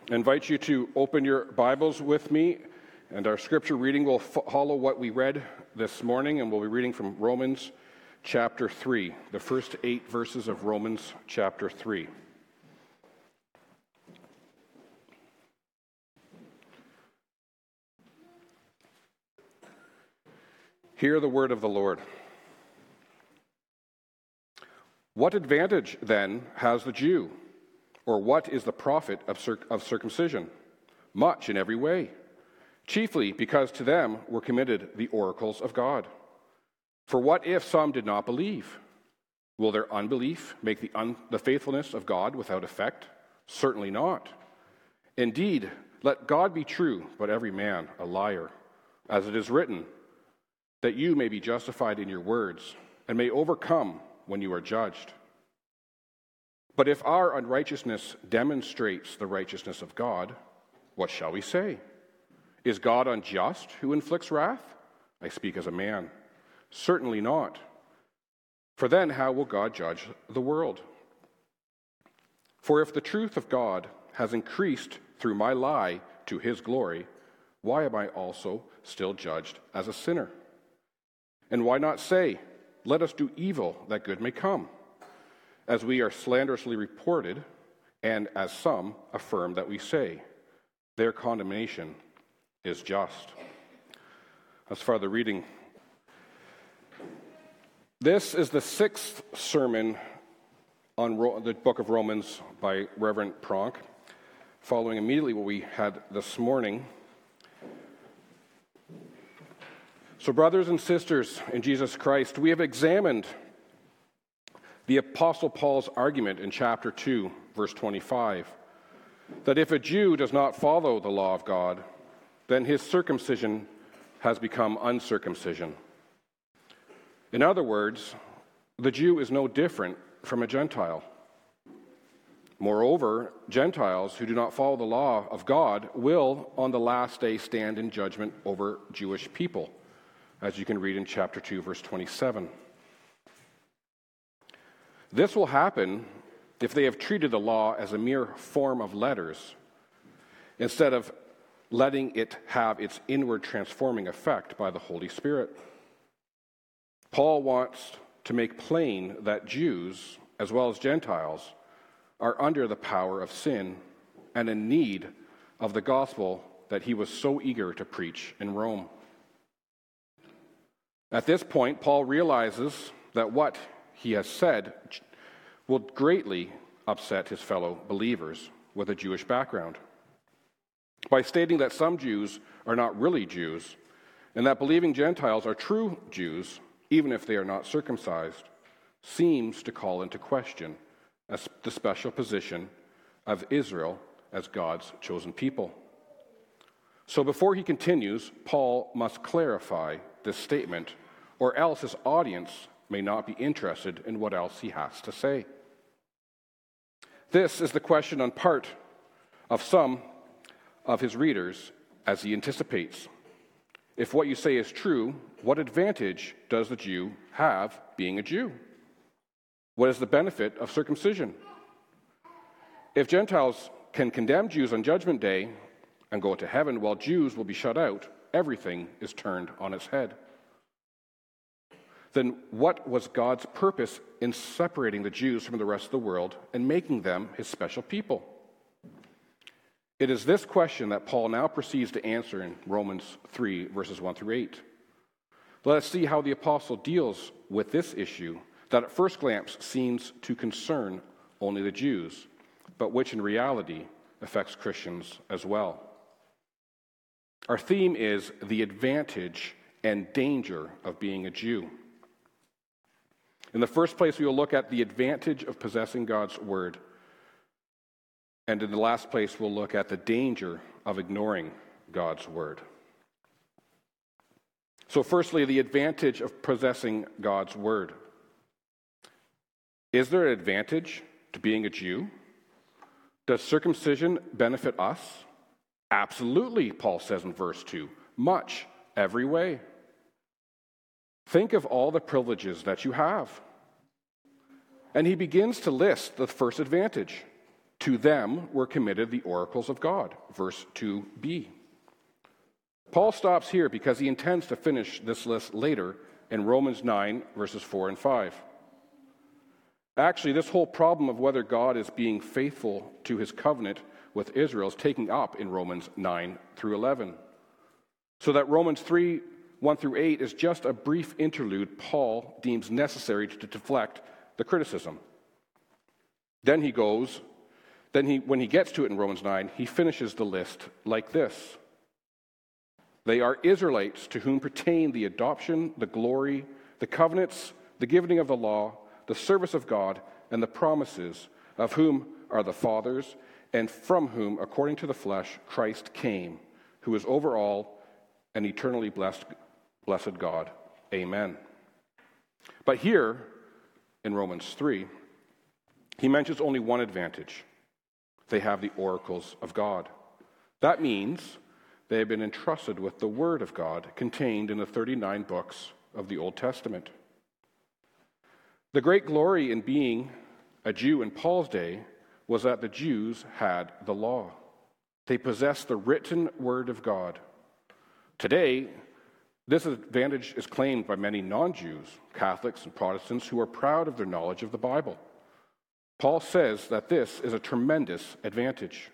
I invite you to open your Bibles with me, and our scripture reading will follow what we read this morning, and we'll be reading from Romans chapter 3, the first 8 verses of Romans chapter 3. Hear the word of the Lord. What advantage, then, has the Jew? Or what is the profit of circumcision? Much in every way, chiefly because to them were committed the oracles of God. For what if some did not believe? Will their unbelief make the faithfulness of God without effect? Certainly not. Indeed, let God be true, but every man a liar. As it is written, that you may be justified in your words, and may overcome when you are judged. But if our unrighteousness demonstrates the righteousness of God, what shall we say? Is God unjust who inflicts wrath? I speak as a man. Certainly not. For then how will God judge the world? For if the truth of God has increased through my lie to his glory, why am I also still judged as a sinner? And why not say, let us do evil that good may come? As we are slanderously reported, and as some affirm that we say, their condemnation is just. As far as the reading, this is the sixth sermon on the book of Romans by Reverend Pronk, following immediately what we had this morning. So, brothers and sisters in Jesus Christ, we have examined the Apostle Paul's argument in chapter 2, verse 25, that if a Jew does not follow the law of God, then his circumcision has become uncircumcision. In other words, the Jew is no different from a Gentile. Moreover, Gentiles who do not follow the law of God will, on the last day, stand in judgment over Jewish people, as you can read in chapter 2, verse 27. This will happen if they have treated the law as a mere form of letters, instead of letting it have its inward transforming effect by the Holy Spirit. Paul wants to make plain that Jews, as well as Gentiles, are under the power of sin and in need of the gospel that he was so eager to preach in Rome. At this point, Paul realizes that what he has said will greatly upset his fellow believers with a Jewish background. By stating that some Jews are not really Jews, and that believing Gentiles are true Jews, even if they are not circumcised, seems to call into question the special position of Israel as God's chosen people. So before he continues, Paul must clarify this statement, or else his audience may not be interested in what else he has to say. This is the question on part of some of his readers as he anticipates. If what you say is true, what advantage does the Jew have being a Jew? What is the benefit of circumcision? If Gentiles can condemn Jews on Judgment Day and go to heaven while Jews will be shut out, everything is turned on its head. Then what was God's purpose in separating the Jews from the rest of the world and making them his special people? It is this question that Paul now proceeds to answer in Romans 3, verses 1 through 8. Let us see how the apostle deals with this issue that at first glance seems to concern only the Jews, but which in reality affects Christians as well. Our theme is the advantage and danger of being a Jew. In the first place, we will look at the advantage of possessing God's word. And in the last place, we'll look at the danger of ignoring God's word. So firstly, the advantage of possessing God's word. Is there an advantage to being a Jew? Does circumcision benefit us? Absolutely, Paul says in verse 2. Much, every way. Think of all the privileges that you have. And he begins to list the first advantage. To them were committed the oracles of God, verse 2b. Paul stops here because he intends to finish this list later in Romans 9, verses 4 and 5. Actually, this whole problem of whether God is being faithful to his covenant with Israel is taken up in Romans 9 through 11. So that Romans 3, 1 through 8 is just a brief interlude Paul deems necessary to deflect the criticism. Then when he gets to it in Romans 9, he finishes the list like this. They are Israelites to whom pertain the adoption, the glory, the covenants, the giving of the law, the service of God, and the promises, of whom are the fathers, and from whom, according to the flesh, Christ came, who is over all and eternally blessed God. Amen. But here, in Romans 3, he mentions only one advantage. They have the oracles of God. That means they have been entrusted with the Word of God contained in the 39 books of the Old Testament. The great glory in being a Jew in Paul's day was that the Jews had the law. They possessed the written Word of God. Today, this advantage is claimed by many non-Jews, Catholics and Protestants, who are proud of their knowledge of the Bible. Paul says that this is a tremendous advantage.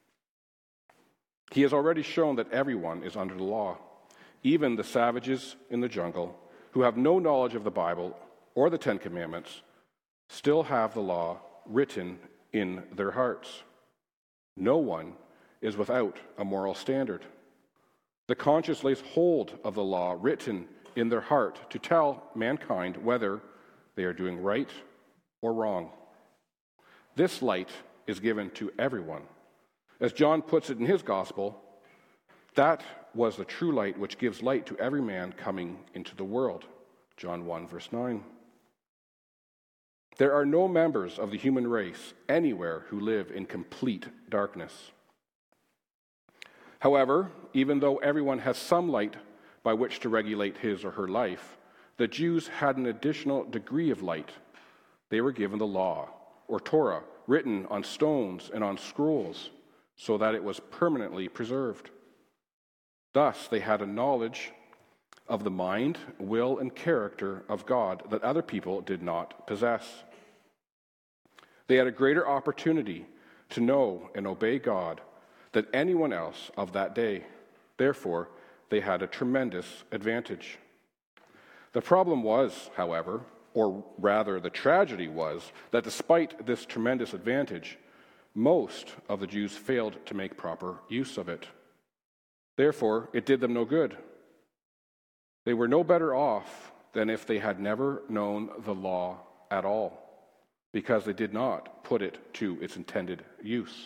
He has already shown that everyone is under the law, even the savages in the jungle who have no knowledge of the Bible or the Ten Commandments still have the law written in their hearts. No one is without a moral standard. The conscience lays hold of the law written in their heart to tell mankind whether they are doing right or wrong. This light is given to everyone. As John puts it in his gospel, that was the true light which gives light to every man coming into the world. John 1, verse 9. There are no members of the human race anywhere who live in complete darkness. However, even though everyone has some light by which to regulate his or her life, the Jews had an additional degree of light. They were given the law, or Torah, written on stones and on scrolls, so that it was permanently preserved. Thus, they had a knowledge of the mind, will, and character of God that other people did not possess. They had a greater opportunity to know and obey God than anyone else of that day. Therefore, they had a tremendous advantage. The problem was, however, or rather the tragedy was, that despite this tremendous advantage, most of the Jews failed to make proper use of it. Therefore, it did them no good. They were no better off than if they had never known the law at all, because they did not put it to its intended use.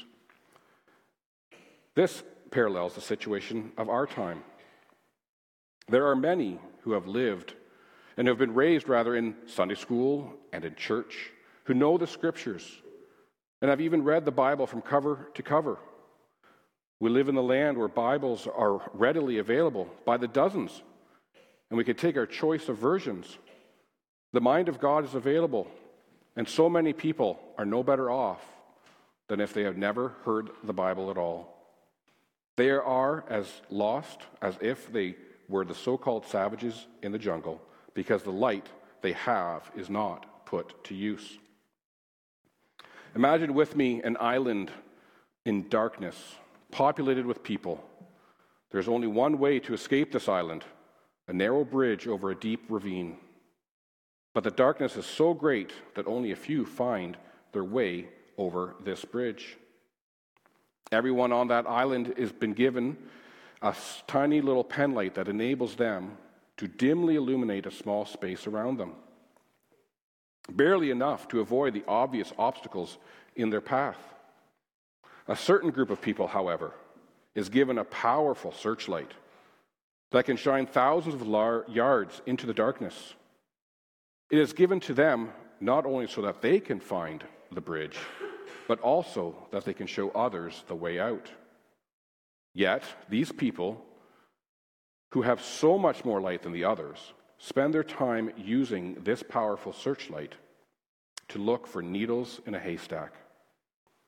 This parallels the situation of our time. There are many who have lived and have been raised rather in Sunday school and in church, who know the Scriptures and have even read the Bible from cover to cover. We live in a land where Bibles are readily available by the dozens, and we can take our choice of versions. The mind of God is available, and so many people are no better off than if they have never heard the Bible at all. They are as lost as if they were the so-called savages in the jungle, because the light they have is not put to use. Imagine with me an island in darkness, populated with people. There's only one way to escape this island, a narrow bridge over a deep ravine. But the darkness is so great that only a few find their way over this bridge. Everyone on that island has been given a tiny little penlight that enables them to dimly illuminate a small space around them, barely enough to avoid the obvious obstacles in their path. A certain group of people, however, is given a powerful searchlight that can shine thousands of yards into the darkness. It is given to them not only so that they can find the bridge, but also that they can show others the way out. Yet, these people, who have so much more light than the others, spend their time using this powerful searchlight to look for needles in a haystack.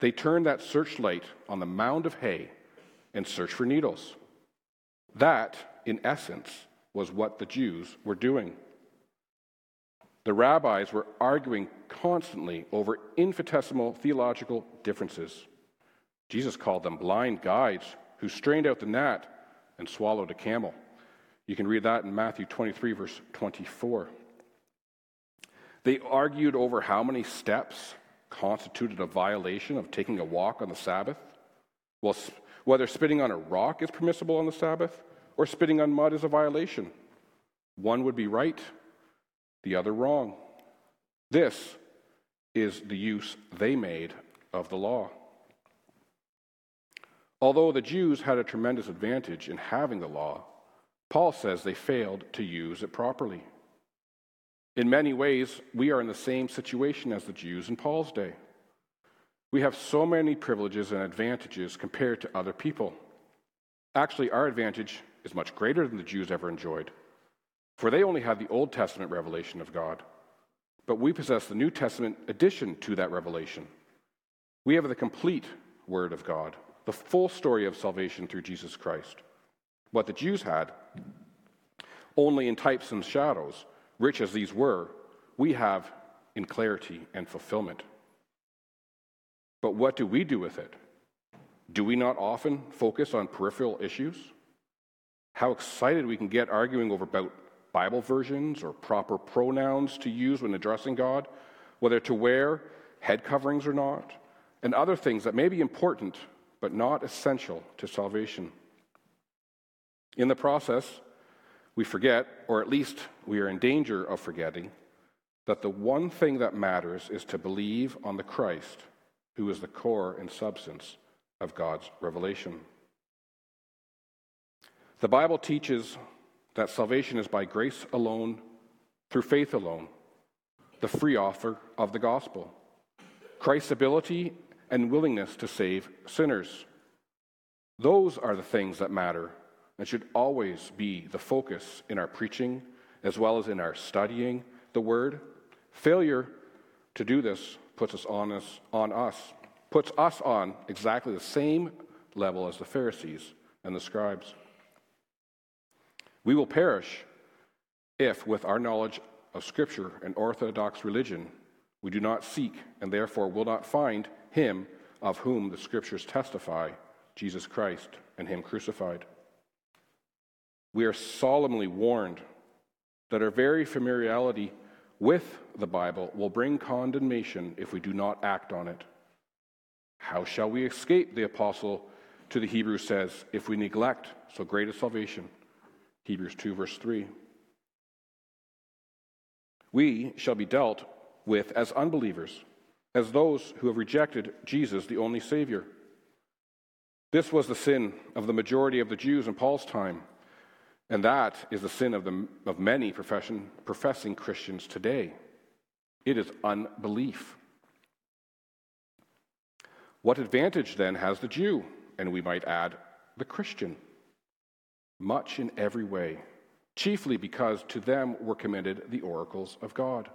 They turned that searchlight on the mound of hay and searched for needles. That, in essence, was what the Jews were doing. The rabbis were arguing constantly over infinitesimal theological differences. Jesus called them blind guides who strained out the gnat and swallowed a camel. You can read that in Matthew 23, verse 24. They argued over how many steps constituted a violation of taking a walk on the Sabbath. Well, whether spitting on a rock is permissible on the Sabbath or spitting on mud is a violation. One would be right, the other wrong. This is the use they made of the law. Although the Jews had a tremendous advantage in having the law, Paul says they failed to use it properly. In many ways, we are in the same situation as the Jews in Paul's day. We have so many privileges and advantages compared to other people. Actually, our advantage is much greater than the Jews ever enjoyed, for they only had the Old Testament revelation of God. But we possess the New Testament addition to that revelation. We have the complete Word of God, the full story of salvation through Jesus Christ. What the Jews had, only in types and shadows, rich as these were, we have in clarity and fulfillment. But what do we do with it? Do we not often focus on peripheral issues? How excited we can get arguing over about Bible versions or proper pronouns to use when addressing God, whether to wear head coverings or not, and other things that may be important but not essential to salvation. In the process, we forget, or at least we are in danger of forgetting, that the one thing that matters is to believe on the Christ, who is the core and substance of God's revelation. The Bible teaches that salvation is by grace alone, through faith alone, the free offer of the gospel, Christ's ability and willingness to save sinners. Those are the things that matter and should always be the focus in our preaching as well as in our studying the Word. Failure to do this puts us on exactly the same level as the Pharisees and the scribes. We will perish if, with our knowledge of Scripture and Orthodox religion, we do not seek and therefore will not find Him of whom the Scriptures testify, Jesus Christ and Him crucified. We are solemnly warned that our very familiarity with the Bible will bring condemnation if we do not act on it. How shall we escape, the apostle to the Hebrews says, if we neglect so great a salvation? Hebrews 2, verse 3. We shall be dealt with as unbelievers, as those who have rejected Jesus, the only Savior. This was the sin of the majority of the Jews in Paul's time, and that is the sin of many professing Christians today. It is unbelief. What advantage then has the Jew, and we might add, the Christian? Much in every way, chiefly because to them were committed the oracles of God.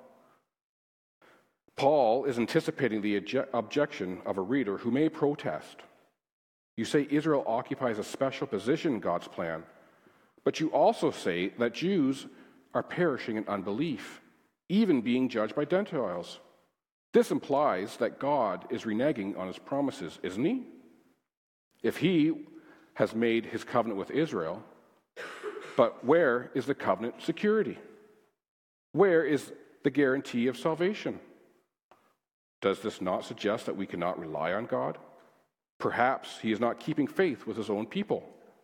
Paul is anticipating the objection of a reader who may protest. You say Israel occupies a special position in God's plan, but you also say that Jews are perishing in unbelief, even being judged by Gentiles. This implies that God is reneging on his promises, isn't he? If he has made his covenant with Israel, but where is the covenant security? Where is the guarantee of salvation? Does this not suggest that we cannot rely on God? Perhaps he is not keeping faith with his own people.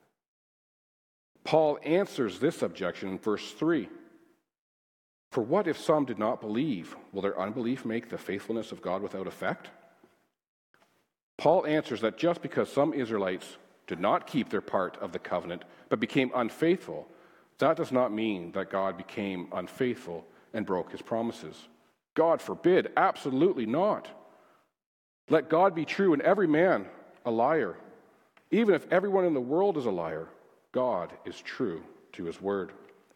Paul answers this objection in verse 3. For what if some did not believe? Will their unbelief make the faithfulness of God without effect? Paul answers that just because some Israelites did not keep their part of the covenant but became unfaithful, that does not mean that God became unfaithful and broke his promises. God forbid, absolutely not. Let God be true and every man a liar. Even if everyone in the world is a liar, God is true to his word.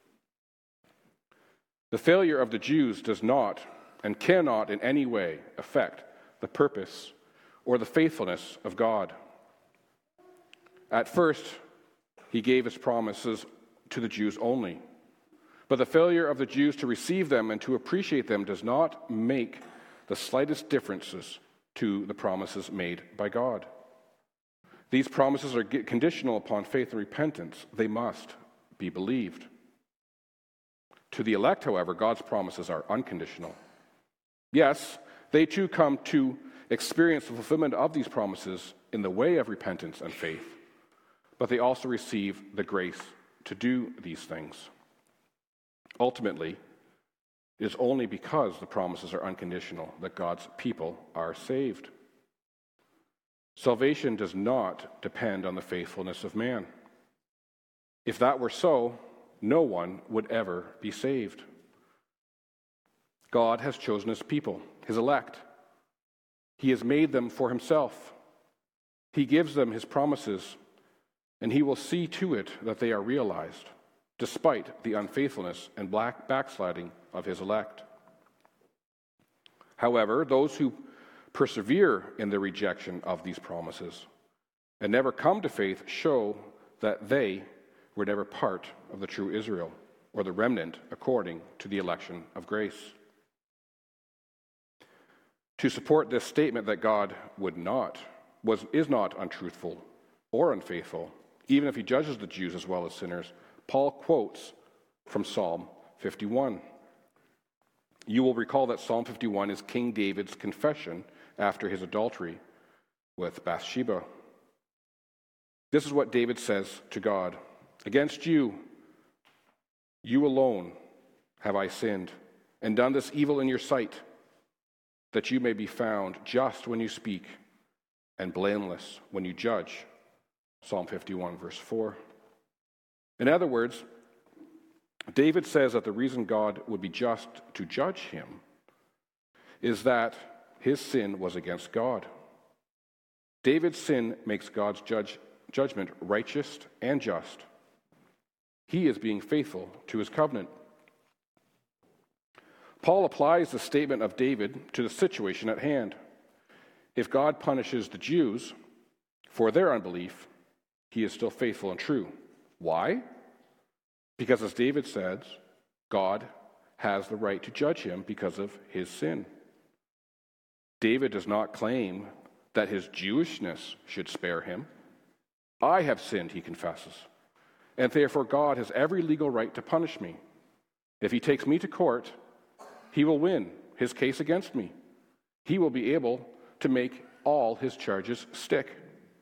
The failure of the Jews does not and cannot in any way affect the purpose or the faithfulness of God. At first, he gave his promises to the Jews only. But the failure of the Jews to receive them and to appreciate them does not make the slightest differences to the promises made by God. These promises are conditional upon faith and repentance. They must be believed. To the elect, however, God's promises are unconditional. Yes, they too come to experience the fulfillment of these promises in the way of repentance and faith, but they also receive the grace to do these things. Ultimately, it is only because the promises are unconditional that God's people are saved. Salvation does not depend on the faithfulness of man. If that were so, no one would ever be saved. God has chosen his people, his elect. He has made them for himself. He gives them his promises, and he will see to it that they are realized, despite the unfaithfulness and backsliding of his elect. However, those who persevere in the rejection of these promises and never come to faith show that they were never part of the true Israel, or the remnant according to the election of grace. To support this statement that God is not untruthful or unfaithful, even if he judges the Jews as well as sinners, Paul quotes from Psalm 51. You will recall that Psalm 51 is King David's confession after his adultery with Bathsheba. This is what David says to God: Against you, you alone, have I sinned, and done this evil in your sight, that you may be found just when you speak, and blameless when you judge. Psalm 51, verse 4. In other words, David says that the reason God would be just to judge him is that his sin was against God. David's sin makes God's judgment righteous and just. He is being faithful to his covenant. Paul applies the statement of David to the situation at hand. If God punishes the Jews for their unbelief, he is still faithful and true. Why? Because, as David says, God has the right to judge him because of his sin. David does not claim that his Jewishness should spare him. I have sinned, he confesses, and therefore God has every legal right to punish me. If he takes me to court, he will win his case against me. He will be able to make all his charges stick.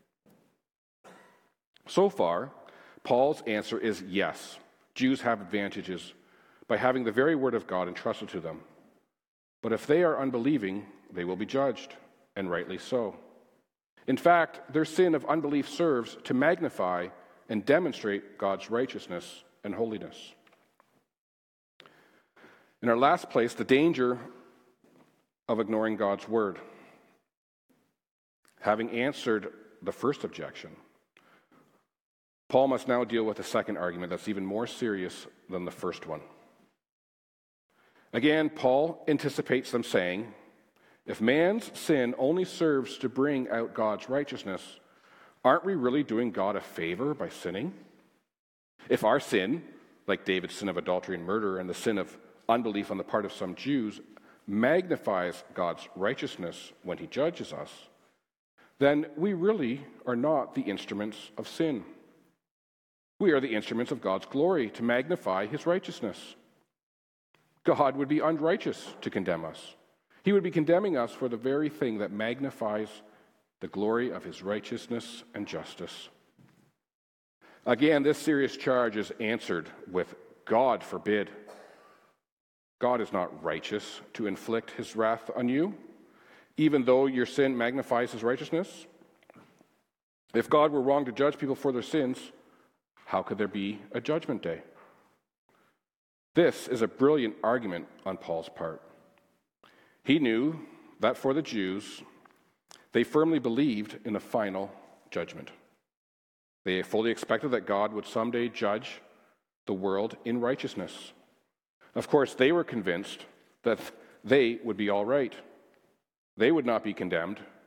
So far, Paul's answer is yes. Jews have advantages by having the very word of God entrusted to them. But if they are unbelieving, they will be judged, and rightly so. In fact, their sin of unbelief serves to magnify and demonstrate God's righteousness and holiness. In our last place, the danger of ignoring God's word. Having answered the first objection, Paul must now deal with the second argument that's even more serious than the first one. Again, Paul anticipates them saying, if man's sin only serves to bring out God's righteousness, aren't we really doing God a favor by sinning? If our sin, like David's sin of adultery and murder and the sin of unbelief on the part of some Jews, magnifies God's righteousness when he judges us, then we really are not the instruments of sin. We are the instruments of God's glory to magnify his righteousness. God would be unrighteous to condemn us. He would be condemning us for the very thing that magnifies the glory of his righteousness and justice. Again, this serious charge is answered with God forbid. God is not righteous to inflict his wrath on you, even though your sin magnifies his righteousness. If God were wrong to judge people for their sins, how could there be a judgment day? This is a brilliant argument on Paul's part. He knew that for the Jews, they firmly believed in a final judgment. They fully expected that God would someday judge the world in righteousness. Of course, they were convinced that they would be all right. They would not be condemned.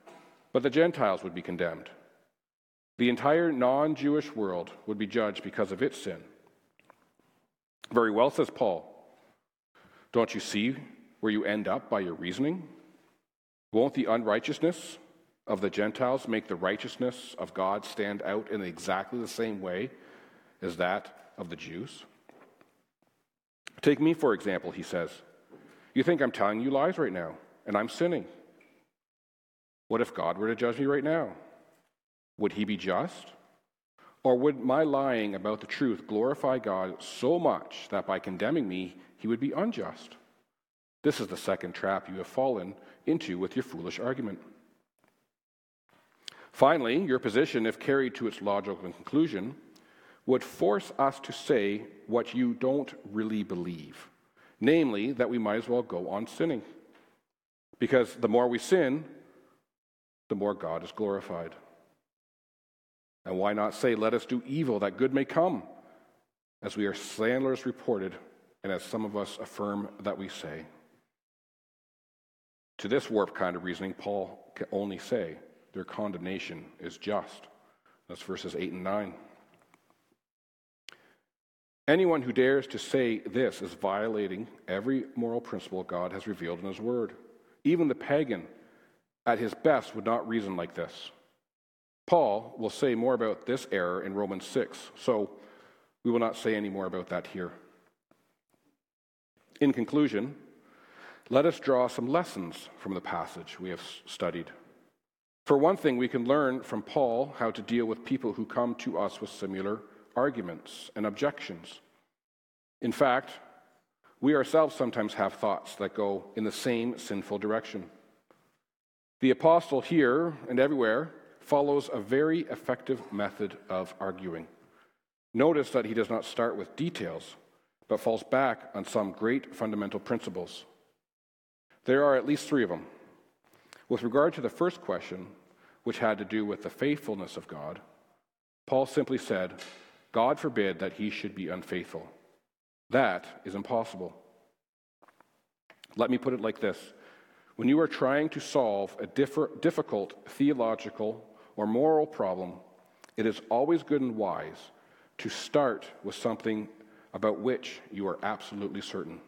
but the Gentiles would be condemned. The entire non-Jewish world would be judged because of its sin. Very well, says Paul. Don't you see where you end up by your reasoning? Won't the unrighteousness of the Gentiles make the righteousness of God stand out in exactly the same way as that of the Jews? Take me, for example, he says. You think I'm telling you lies right now, and I'm sinning. What if God were to judge me right now? Would he be just? Or would my lying about the truth glorify God so much that by condemning me, he would be unjust? This is the second trap you have fallen into with your foolish argument. Finally, your position, if carried to its logical conclusion, would force us to say what you don't really believe, namely that we might as well go on sinning. Because the more we sin, the more God is glorified. And why not say, let us do evil that good may come, as we are slanderous reported, and as some of us affirm that we say. To this warped kind of reasoning, Paul can only say their condemnation is just. That's verses 8 and 9. Anyone who dares to say this is violating every moral principle God has revealed in his word. Even the pagan, at his best, would not reason like this. Paul will say more about this error in Romans 6, so we will not say any more about that here. In conclusion, let us draw some lessons from the passage we have studied. For one thing, we can learn from Paul how to deal with people who come to us with similar arguments and objections. In fact, we ourselves sometimes have thoughts that go in the same sinful direction. The apostle here and everywhere follows a very effective method of arguing. Notice that he does not start with details, but falls back on some great fundamental principles. There are at least three of them. With regard to the first question, which had to do with the faithfulness of God, Paul simply said, God forbid that he should be unfaithful. That is impossible. Let me put it like this. When you are trying to solve a difficult theological or moral problem, it is always good and wise to start with something about which you are absolutely certain.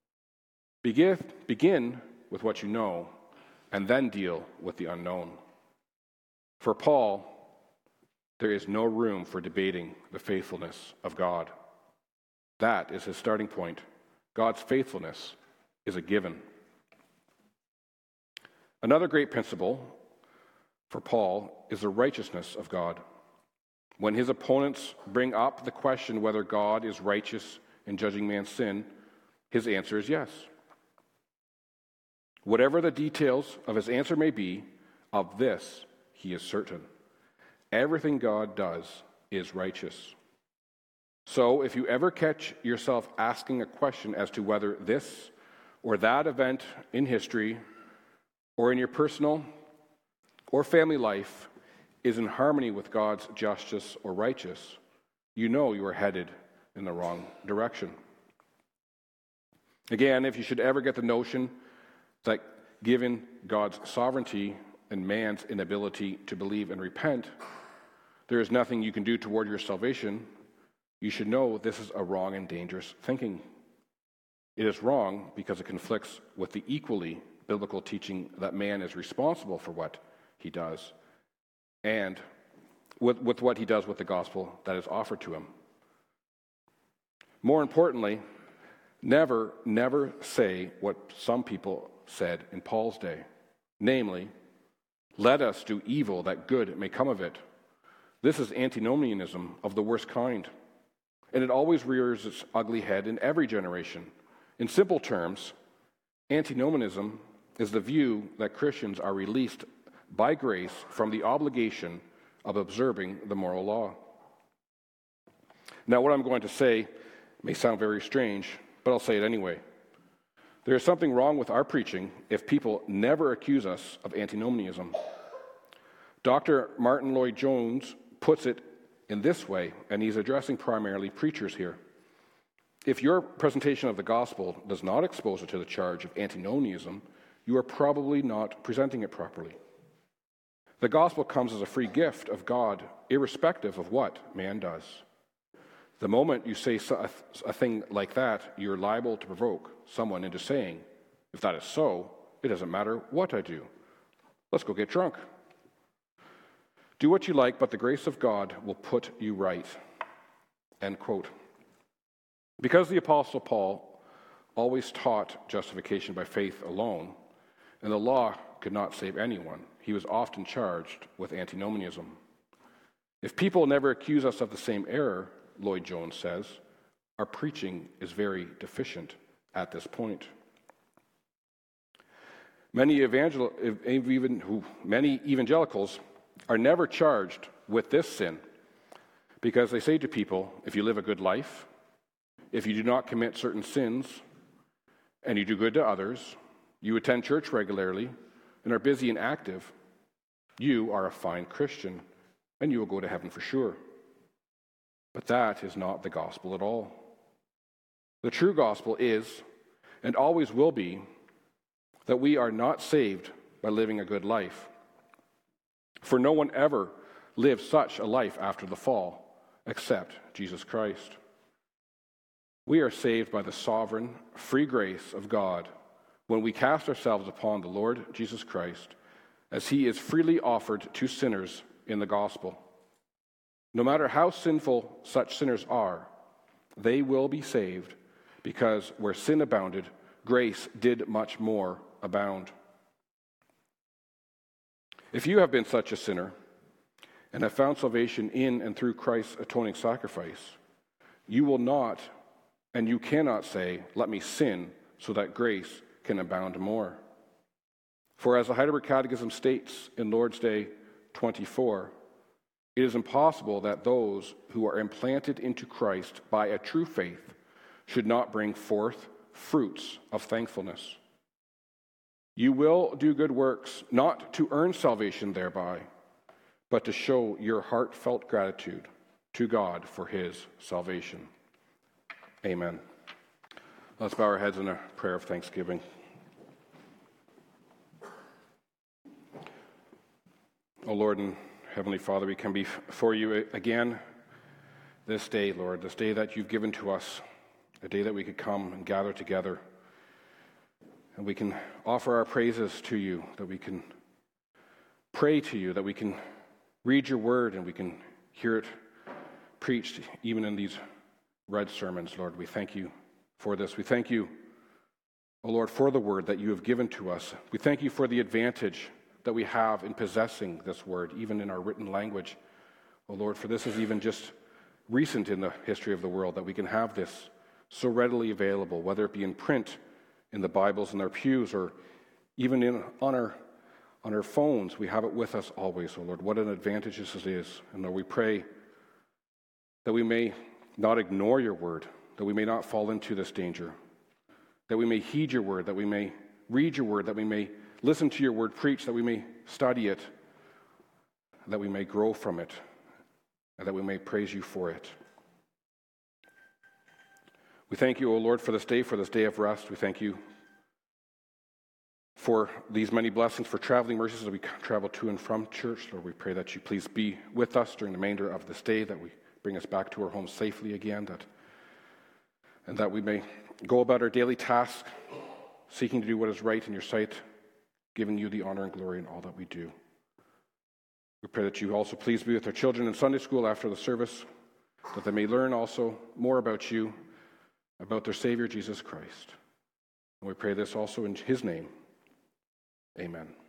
Begin with what you know, and then deal with the unknown. For Paul, there is no room for debating the faithfulness of God. That is his starting point. God's faithfulness is a given. Another great principle for Paul is the righteousness of God. When his opponents bring up the question whether God is righteous in judging man's sin, his answer is yes. Whatever the details of his answer may be, of this he is certain. Everything God does is righteous. So if you ever catch yourself asking a question as to whether this or that event in history or in your personal or family life is in harmony with God's justice or righteous, you know you are headed in the wrong direction. Again, if you should ever get the notion that given God's sovereignty and man's inability to believe and repent, there is nothing you can do toward your salvation, you should know this is a wrong and dangerous thinking. It is wrong because it conflicts with the equally biblical teaching that man is responsible for what he does and with what he does with the gospel that is offered to him. More importantly, never say what some people said in Paul's day, namely, let us do evil that good may come of it. This is antinomianism of the worst kind, and it always rears its ugly head in every generation. In simple terms, antinomianism is the view that Christians are released by grace from the obligation of observing the moral law. Now, what I'm going to say may sound very strange, but I'll say it anyway. There is something wrong with our preaching if people never accuse us of antinomianism. Dr. Martin Lloyd-Jones puts it in this way, and he's addressing primarily preachers here. If your presentation of the gospel does not expose you to the charge of antinomianism, you are probably not presenting it properly. The gospel comes as a free gift of God, irrespective of what man does. The moment you say a thing like that, you're liable to provoke someone into saying, if that is so, it doesn't matter what I do. Let's go get drunk. Do what you like, but the grace of God will put you right. End quote. Because the Apostle Paul always taught justification by faith alone, and the law could not save anyone, he was often charged with antinomianism. If people never accuse us of the same error, Lloyd Jones says, our preaching is very deficient at this point. Many evangelicals are never charged with this sin because they say to people, if you live a good life, if you do not commit certain sins, and you do good to others, you attend church regularly, and are busy and active, you are a fine Christian, and you will go to heaven for sure. But that is not the gospel at all. The true gospel is, and always will be, that we are not saved by living a good life. For no one ever lived such a life after the fall, except Jesus Christ. We are saved by the sovereign, free grace of God when we cast ourselves upon the Lord Jesus Christ, as he is freely offered to sinners in the gospel. No matter how sinful such sinners are, they will be saved, because where sin abounded, grace did much more abound. If you have been such a sinner and have found salvation in and through Christ's atoning sacrifice, you will not and you cannot say, let me sin so that grace can abound more. For as the Heidelberg Catechism states in Lord's Day 24, it is impossible that those who are implanted into Christ by a true faith should not bring forth fruits of thankfulness. You will do good works, not to earn salvation thereby, but to show your heartfelt gratitude to God for his salvation. Amen. Let's bow our heads in a prayer of thanksgiving. O Lord and Heavenly Father, we come before you again this day, Lord, this day that you've given to us, a day that we could come and gather together, and we can offer our praises to you, that we can pray to you, that we can read your word and we can hear it preached even in these read sermons. Lord, we thank you for this. We thank you, O Lord, for the word that you have given to us. We thank you for the advantage that we have in possessing this word, even in our written language. O Lord, for this is even just recent in the history of the world, that we can have this so readily available, whether it be in print, in the Bibles in our pews, or even on our phones. We have it with us always, O Lord. What an advantage this is. And Lord, we pray that we may not ignore your word, that we may not fall into this danger, that we may heed your word, that we may read your word, that we may listen to your word preached, that we may study it, that we may grow from it, and that we may praise you for it. We thank you, O Lord, for this day of rest. We thank you for these many blessings, for traveling mercies as we travel to and from church. Lord, we pray that you please be with us during the remainder of this day, that we bring us back to our homes safely again, and that we may go about our daily task, seeking to do what is right in your sight, giving you the honor and glory in all that we do. We pray that you also please be with our children in Sunday school after the service, that they may learn also more about you, about their Savior, Jesus Christ. And we pray this also in his name. Amen.